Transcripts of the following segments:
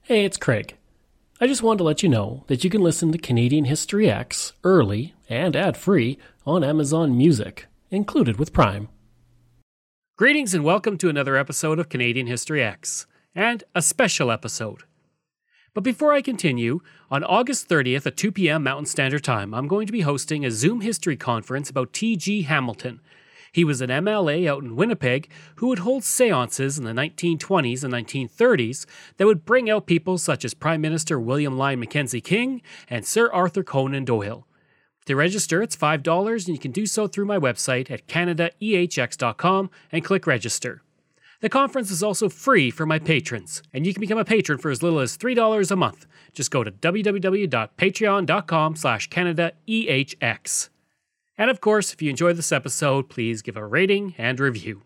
Hey, it's Craig. I just wanted to let you know that you can listen to Canadian History X early and ad-free on Amazon Music, included with Prime. Greetings and welcome to another episode of Canadian History X, and a special episode. But before I continue, on August 30th at 2 p.m. Mountain Standard Time, I'm going to be hosting a Zoom history conference about T.G. Hamilton. He was an MLA out in Winnipeg who would hold seances in the 1920s and 1930s that would bring out people such as Prime Minister William Lyon Mackenzie King and Sir Arthur Conan Doyle. To register, it's $5 and you can do so through my website at canadaehx.com and click register. The conference is also free for my patrons, and you can become a patron for as little as $3 a month. Just go to www.patreon.com/CanadaEHX. And of course, if you enjoyed this episode, please give a rating and review.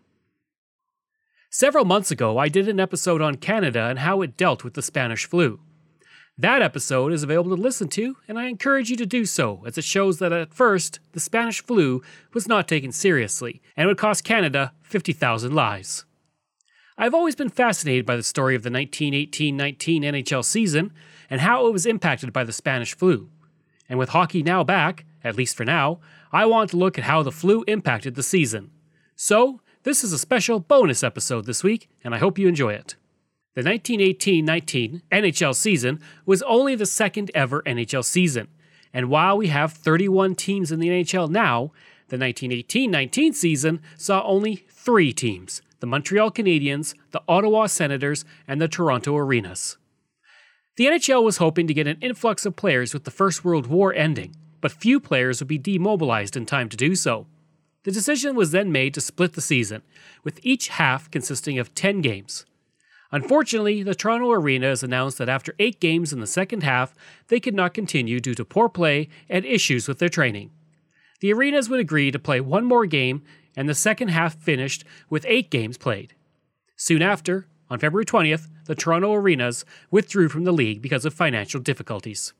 Several months ago, I did an episode on Canada and how it dealt with the Spanish flu. That episode is available to listen to, and I encourage you to do so, as it shows that at first, the Spanish flu was not taken seriously, and would cost Canada 50,000 lives. I've always been fascinated by the story of the 1918-19 NHL season, and how it was impacted by the Spanish flu. And with hockey now back, at least for now, I want to look at how the flu impacted the season. So, this is a special bonus episode this week, and I hope you enjoy it. The 1918-19 NHL season was only the second ever NHL season, and while we have 31 teams in the NHL now, the 1918-19 season saw only 3 teams: the Montreal Canadiens, the Ottawa Senators, and the Toronto Arenas. The NHL was hoping to get an influx of players with the First World War ending, but few players would be demobilized in time to do so. The decision was then made to split the season, with each half consisting of 10 games. Unfortunately, the Toronto Arenas announced that after 8 games in the second half, they could not continue due to poor play and issues with their training. The Arenas would agree to play one more game, and the second half finished with 8 games played. Soon after, on February 20th, the Toronto Arenas withdrew from the league because of financial difficulties.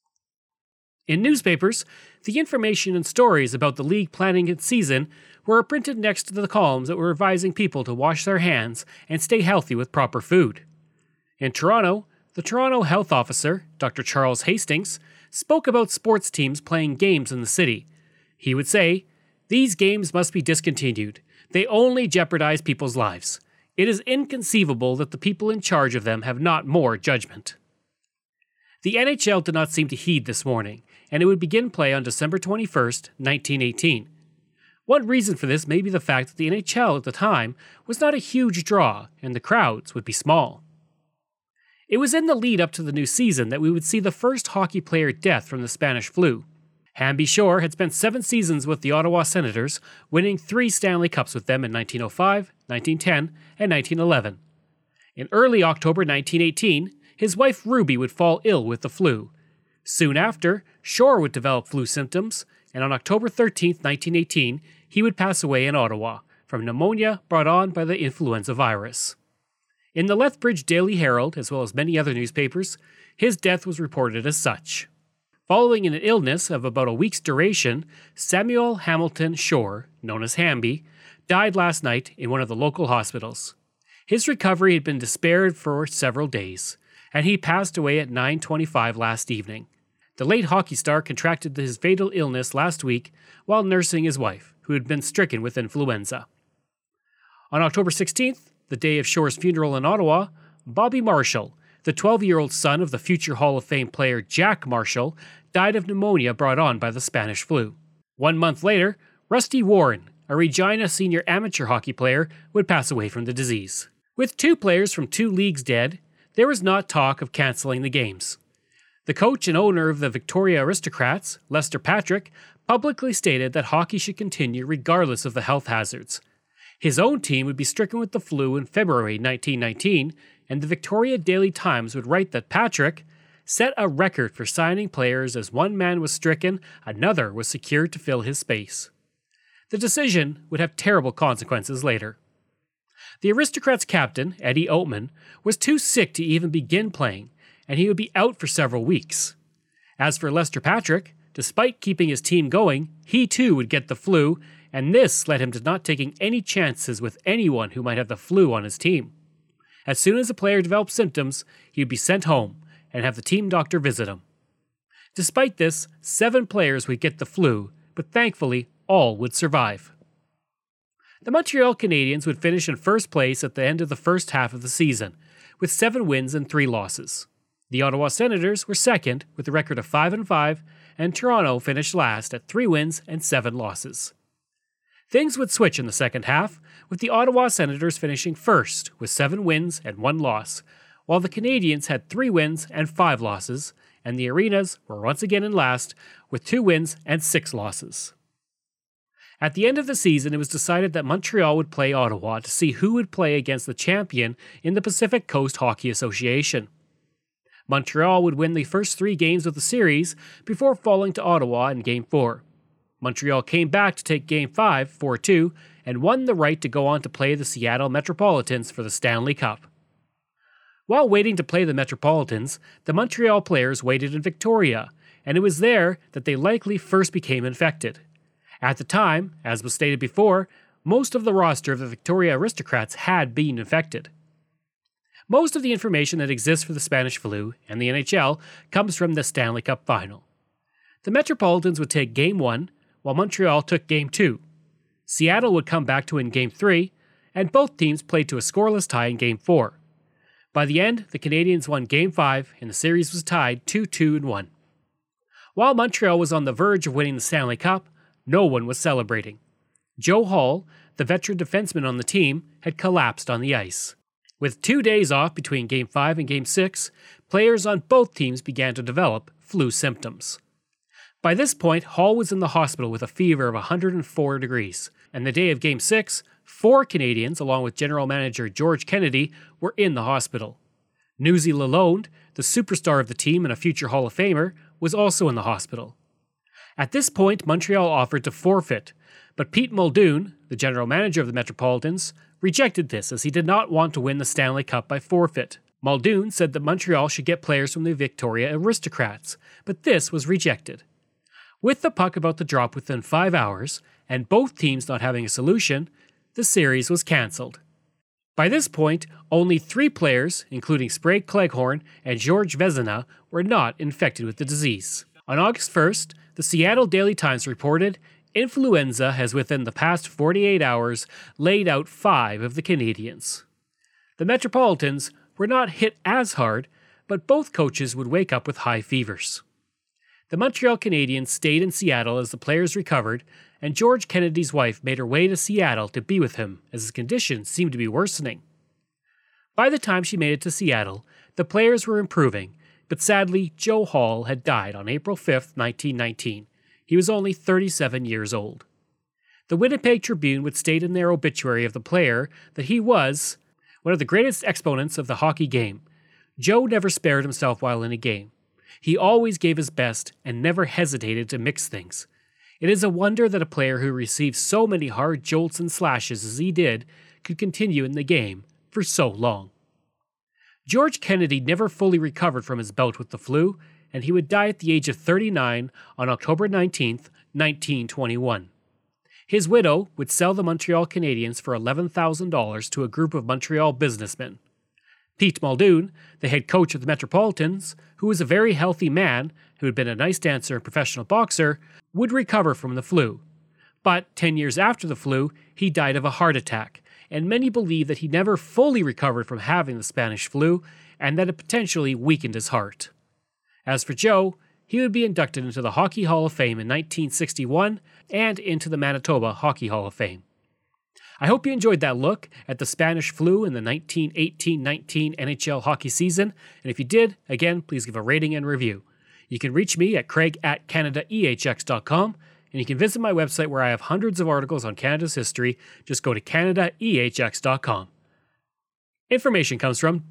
In newspapers, the information and stories about the league planning its season were printed next to the columns that were advising people to wash their hands and stay healthy with proper food. In Toronto, the Toronto Health Officer, Dr. Charles Hastings, spoke about sports teams playing games in the city. He would say, "These games must be discontinued. They only jeopardize people's lives. It is inconceivable that the people in charge of them have not more judgment." The NHL did not seem to heed this warning, and it would begin play on December 21st, 1918. One reason for this may be the fact that the NHL at the time was not a huge draw, and the crowds would be small. It was in the lead up to the new season that we would see the first hockey player death from the Spanish flu. Hamby Shore had spent 7 seasons with the Ottawa Senators, winning 3 Stanley Cups with them in 1905, 1910, and 1911. In early October 1918, his wife Ruby would fall ill with the flu. Soon after, Shore would develop flu symptoms, and on October 13, 1918, he would pass away in Ottawa from pneumonia brought on by the influenza virus. In the Lethbridge Daily Herald, as well as many other newspapers, his death was reported as such. Following an illness of about a week's duration, Samuel Hamilton Shore, known as Hamby, died last night in one of the local hospitals. His recovery had been despaired for several days, and he passed away at 9:25 last evening. The late hockey star contracted his fatal illness last week while nursing his wife, who had been stricken with influenza. On October 16th, the day of Shore's funeral in Ottawa, Bobby Marshall, the 12-year-old son of the future Hall of Fame player Jack Marshall, died of pneumonia brought on by the Spanish flu. 1 month later, Rusty Warren, a Regina senior amateur hockey player, would pass away from the disease. With 2 players from 2 leagues dead, there was not talk of cancelling the games. The coach and owner of the Victoria Aristocrats, Lester Patrick, publicly stated that hockey should continue regardless of the health hazards. His own team would be stricken with the flu in February 1919, and the Victoria Daily Times would write that Patrick set a record for signing players as one man was stricken, another was secured to fill his space. The decision would have terrible consequences later. The Aristocrats' captain, Eddie Oatman, was too sick to even begin playing, and he would be out for several weeks. As for Lester Patrick, despite keeping his team going, he too would get the flu, and this led him to not taking any chances with anyone who might have the flu on his team. As soon as a player developed symptoms, he would be sent home and have the team doctor visit him. Despite this, 7 players would get the flu, but thankfully, all would survive. The Montreal Canadiens would finish in first place at the end of the first half of the season, with 7 wins and 3 losses. The Ottawa Senators were second with a record of 5-5, and Toronto finished last at 3 wins and 7 losses. Things would switch in the second half, with the Ottawa Senators finishing first with 7 wins and 1 loss, while the Canadiens had 3 wins and 5 losses, and the Arenas were once again in last with 2 wins and 6 losses. At the end of the season, it was decided that Montreal would play Ottawa to see who would play against the champion in the Pacific Coast Hockey Association. Montreal would win the first 3 games of the series before falling to Ottawa in Game 4. Montreal came back to take Game 5, 4-2, and won the right to go on to play the Seattle Metropolitans for the Stanley Cup. While waiting to play the Metropolitans, the Montreal players waited in Victoria, and it was there that they likely first became infected. At the time, as was stated before, most of the roster of the Victoria Aristocrats had been infected. Most of the information that exists for the Spanish flu and the NHL comes from the Stanley Cup final. The Metropolitans would take Game 1, while Montreal took Game 2. Seattle would come back to win Game 3, and both teams played to a scoreless tie in Game 4. By the end, the Canadiens won Game 5, and the series was tied 2-2-1. While Montreal was on the verge of winning the Stanley Cup, no one was celebrating. Joe Hall, the veteran defenseman on the team, had collapsed on the ice. With 2 days off between Game 5 and Game 6, players on both teams began to develop flu symptoms. By this point, Hall was in the hospital with a fever of 104 degrees, and the day of Game 6, 4 Canadiens, along with General Manager George Kennedy, were in the hospital. Newsy Lalonde, the superstar of the team and a future Hall of Famer, was also in the hospital. At this point, Montreal offered to forfeit, but Pete Muldoon, the general manager of the Metropolitans, rejected this as he did not want to win the Stanley Cup by forfeit. Muldoon said that Montreal should get players from the Victoria Aristocrats, but this was rejected. With the puck about to drop within 5 hours, and both teams not having a solution, the series was cancelled. By this point, only 3 players, including Sprague Cleghorn and George Vezina, were not infected with the disease. On August 1st, the Seattle Daily Times reported, influenza has within the past 48 hours laid out 5 of the Canadiens. The Metropolitans were not hit as hard, but both coaches would wake up with high fevers. The Montreal Canadiens stayed in Seattle as the players recovered, and George Kennedy's wife made her way to Seattle to be with him as his condition seemed to be worsening. By the time she made it to Seattle, the players were improving, but sadly, Joe Hall had died on April 5, 1919. He was only 37 years old. The Winnipeg Tribune would state in their obituary of the player that he was one of the greatest exponents of the hockey game. Joe never spared himself while in a game. He always gave his best and never hesitated to mix things. It is a wonder that a player who received so many hard jolts and slashes as he did could continue in the game for so long. George Kennedy never fully recovered from his bout with the flu, and he would die at the age of 39 on October 19, 1921. His widow would sell the Montreal Canadiens for $11,000 to a group of Montreal businessmen. Pete Muldoon, the head coach of the Metropolitans, who was a very healthy man who had been a nice dancer and professional boxer, would recover from the flu. But 10 years after the flu, he died of a heart attack, and many believe that he never fully recovered from having the Spanish flu and that it potentially weakened his heart. As for Joe, he would be inducted into the Hockey Hall of Fame in 1961 and into the Manitoba Hockey Hall of Fame. I hope you enjoyed that look at the Spanish flu in the 1918-19 NHL hockey season, and if you did, again, please give a rating and review. You can reach me at craig@canadaehx.com, and you can visit my website where I have hundreds of articles on Canada's history. Just go to canadaehx.com. Information comes from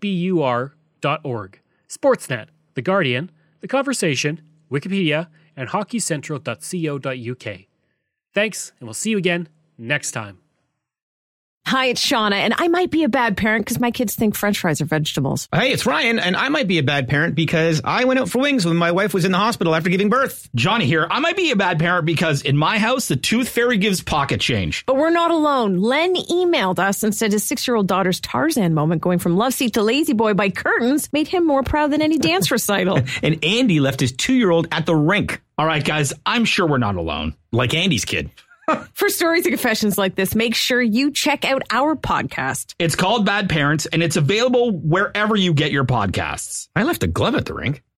wbur.org, Sportsnet, The Guardian, The Conversation, Wikipedia, and hockeycentral.co.uk. Thanks, and we'll see you again next time. Hi, it's Shauna, and I might be a bad parent because my kids think French fries are vegetables. Hey, it's Ryan, and I might be a bad parent because I went out for wings when my wife was in the hospital after giving birth. Johnny here. I might be a bad parent because in my house, the tooth fairy gives pocket change. But we're not alone. Len emailed us and said his 6-year-old daughter's Tarzan moment going from love seat to lazy boy by curtains made him more proud than any dance recital. And Andy left his 2-year-old at the rink. All right, guys, I'm sure we're not alone. Like Andy's kid. For stories and confessions like this, make sure you check out our podcast. It's called Bad Parents, and it's available wherever you get your podcasts. I left a glove at the rink.